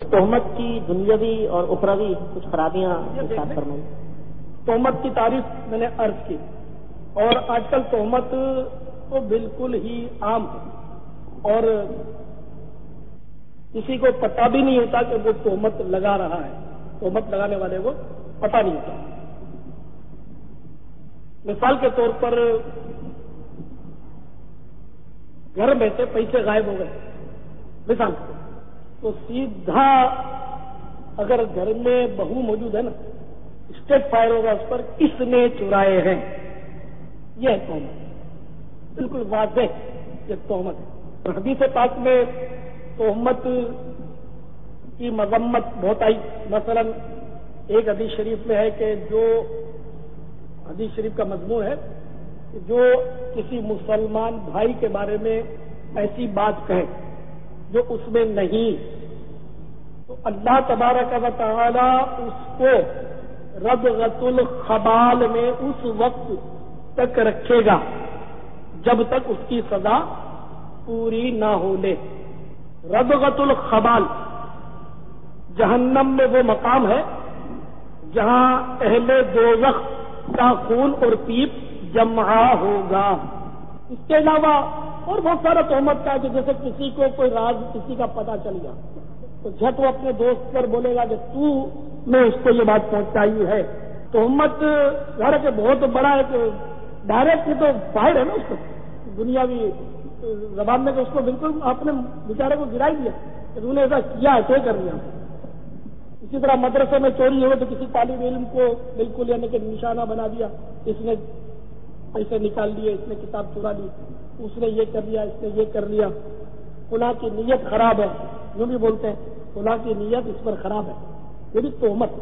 تہمت کی دنیاوی اور اخروی کچھ خرابیاں ارشاد فرمائیں۔ تہمت کی تعریف میں نے عرض کی، اور آج کل تہمت تو بالکل ہی عام ہے اور کسی کو پتہ بھی نہیں ہوتا کہ وہ تہمت لگا رہا ہے، تہمت لگانے والے کو پتہ نہیں ہوتا۔ مثال کے طور پر گھر میں سے پیسے غائب ہو گئے، مثال تو سیدھا اگر گھر میں بہو موجود ہے نا، اسٹیٹ فائر ہوگا اس پر، کس نے چرائے ہیں، یہ ہے تہمت، بالکل واضح یہ تہمت ہے۔ حدیث پاک میں تہمت کی مذمت بہت آئی۔ مثلا ایک حدیث شریف میں ہے کہ جو حدیث شریف کا مضمون ہے کہ جو کسی مسلمان بھائی کے بارے میں ایسی بات کہے جو اس میں نہیں، تو اللہ تبارک و تعالی اس کو ربغۃ الخبال میں اس وقت تک رکھے گا جب تک اس کی سزا پوری نہ ہو لے۔ ربغۃ الخبال، جہنم میں وہ مقام ہے جہاں اہل دوزخ کا خون اور پیپ جمع ہوگا۔ اس کے علاوہ اور بہت سارا تہمت کا ہے کہ جیسے کسی کو کوئی راز کسی کا پتہ چل گیا تو جھٹ وہ اپنے دوست پر بولے گا کہ تو نے اس کو یہ بات پہنچائی ہے۔ تہمت ظاہر کہ بہت بڑا ہے کہ ڈائریکٹ تو فائر ہے نا، اس کو دنیاوی زبان میں کہ اس کو بالکل آپ نے بیچارے کو گرا ہی دیا کہ تو نے ایسا کیا ہے، تو کر لیا۔ اسی طرح مدرسے میں چوری ہوئے تو کسی طالب علم کو بالکل یعنی کہ نشانہ بنا دیا، اس نے پیسے نکال لیے، اس نے کتاب چرا لی، اس نے یہ کر لیا، اس نے یہ کر لیا، فلاں کی نیت خراب ہے، جو بھی بولتے ہیں فلاں کی نیت اس پر خراب ہے، یہ بھی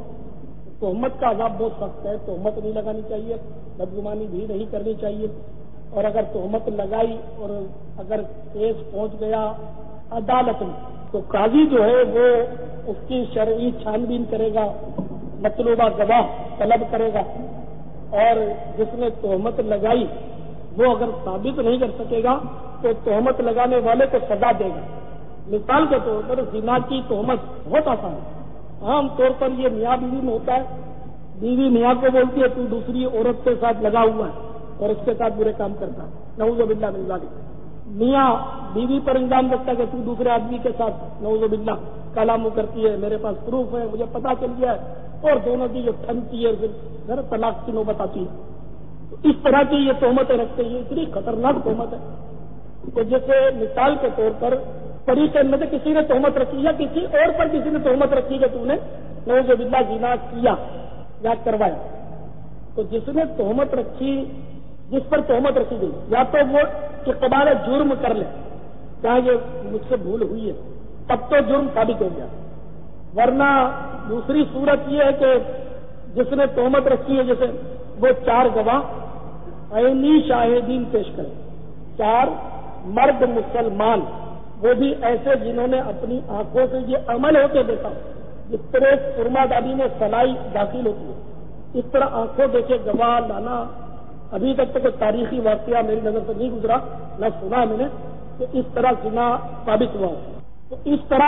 تہمت کا عذاب بہت سخت ہے۔ تہمت نہیں لگانی چاہیے، بدگمانی بھی نہیں کرنی چاہیے، اور اگر تہمت لگائی اور اگر کیس پہنچ گیا عدالت میں تو قاضی جو ہے وہ اس کی شرعی چھان بین کرے گا، مطلوبہ گواہ طلب کرے گا، اور جس نے تہمت لگائی وہ اگر ثابت نہیں کر سکے گا تو تہمت لگانے والے کو سزا دے گا۔ مثال کے طور پر زنا کی تہمت بہت آسان ہے، عام طور پر یہ میاں بیوی میں ہوتا ہے، بیوی میاں کو بولتی ہے تو دوسری عورت کے ساتھ لگا ہوا ہے اور اس کے ساتھ برے کام کرتا ہے، نعوذ باللہ من ذالک۔ میاں بیوی پر الزام رکھتا ہے کہ تو دوسرے آدمی کے ساتھ نعوذ باللہ کالا منہ کرتی ہے، میرے پاس پروف ہے، مجھے پتا چل گیا ہے، اور دونوں کی جو تھنتی ہے پھر طلاق کی نوبت آتی ہے۔ تو اس طرح کی یہ تہمتیں رکھتے ہیں، یہ اتنی خطرناک تہمت ہے کہ جیسے مثال کے طور پر طریقے میں سے کسی نے تہمت رکھی یا کسی اور پر کسی نے تہمت رکھی کہ تو نے نعوذ باللہ زنا کیا یا کروایا، تو جس نے تہمت رکھی، جس پر تہمت رکھی گئی، یا تو وہ اقبال جرم کر لے، چاہے یہ مجھ سے بھول ہوئی ہے تب تو جرم ثابت ہو گیا، ورنہ دوسری صورت یہ ہے کہ جس نے تہمت رکھی ہے جیسے وہ 4 گواہ عینی شاہدین پیش کرے، 4 مرد مسلمان، وہ بھی ایسے جنہوں نے اپنی آنکھوں سے یہ عمل ہوتے دیکھا، جس طرح سرما دادی میں سلائی داخل ہوتی ہے اس طرح آنکھوں دیکھے گواہ لانا ابھی تک تو کوئی تاریخی واقعہ میری نظر سے نہیں گزرا، نہ سنا میں نے کہ اس طرح زنا ثابت ہوا۔ تو اس طرح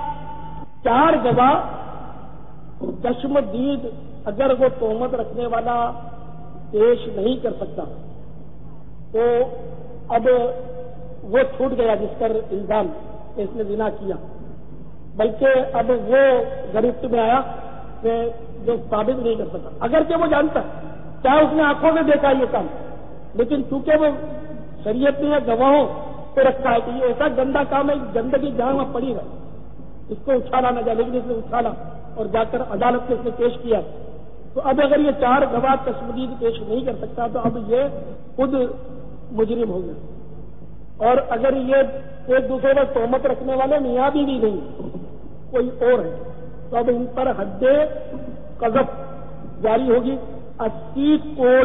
4 گواہ چشم دید اگر وہ تہمت رکھنے والا پیش نہیں کر سکتا تو اب وہ چھوٹ گیا جس پر الزام اس نے زنا کیا، بلکہ اب وہ گرفت میں آیا کہ جو ثابت نہیں کر سکتا، اگرچہ وہ جانتا ہے، چاہے اس نے آنکھوں میں دیکھا یہ کام، لیکن چونکہ وہ شریعت میں گواہوں پہ رکھا ہے کہ یہ ایسا گندا کام ہے، گندگی جہاں وہاں پڑی ہے، اس کو اچھالا نہ جائے، لیکن اس نے اچھالا اور جا کر عدالت میں اس نے پیش کیا، تو اب اگر یہ 4 گواہ تشدید پیش نہیں کر سکتا تو اب یہ خود مجرم ہو گیا، اور اگر یہ ایک دوسرے پر تہمت رکھنے والے میاں بیوی نہیں کوئی اور ہے تو اب ان پر حد قذف جاری ہوگی۔ 80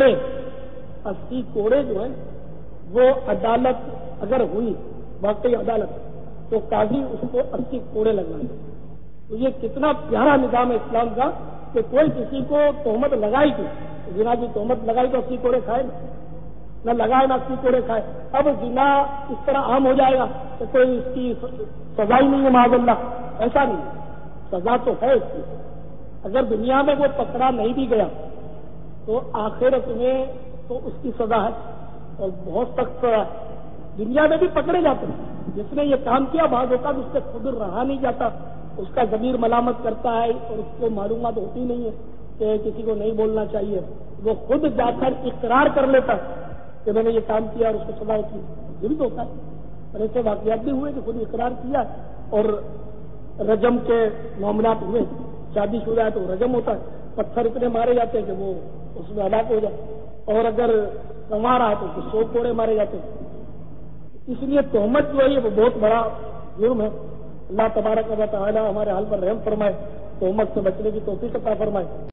کوڑے جو ہیں وہ عدالت اگر ہوئی واقعی عدالت تو قاضی اس کو 80 کوڑے لگائیں گے۔ تو یہ کتنا پیارا نظام ہے اسلام کا کہ کوئی کسی کو تہمت لگائی تھی، زنا کی تہمت لگائی تو 80 کوڑے کھائے نہ لگائے نہ 80 کوڑے کھائے۔ اب زنا اس طرح عام ہو جائے گا کہ کوئی اس کی سزا ہی نہیں ہے معاذ اللہ، ایسا نہیں ہے۔ سزا تو ہے اس کی. اگر دنیا میں وہ پکڑا نہیں بھی گیا تو آخرت میں تو اس کی سزا ہے اور بہت سخت سزا ہے. دنیا میں بھی پکڑے جاتے ہیں. جس نے یہ کام کیا بعض اوقات اس سے خود رہا نہیں جاتا, اس کا ضمیر ملامت کرتا ہے اور اس کو معلومات ہوتی نہیں ہے کہ کسی کو نہیں بولنا چاہیے. وہ خود جا کر اقرار کر لیتا ہے کہ میں نے یہ کام کیا اور اس کو سزا ہوتی ہے. یہ بھی تو ہوتا ہے. اور ایسے واقعات بھی ہوئے کہ خود اقرار کیا اور رجم کے معاملات ہوئے. شادی شدہ ہے تو رجم ہوتا ہے, پتھر اتنے مارے جاتے ہیں کہ وہ اس میں ہلاک ہو جائے, اور اگر کما رہا ہے تو اس کو 100 کوڑے مارے جاتے ہیں. اس لیے تہمت جو ہے وہ بہت بڑا جرم ہے. اللہ تبارک و تعالی ہمارے حال پر رحم فرمائے, تہمت سے بچنے کی توفیق عطا فرمائے.